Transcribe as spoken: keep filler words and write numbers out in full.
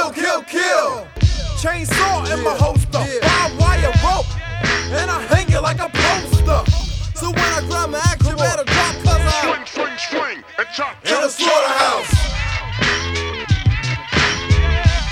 kill, kill, kill. Chainsaw in my holster, barbed wire rope, and I hang it like a poster. So when I grab my axe, you better drop, cause I'm swing, swing, swing, and chop, in a slaughterhouse.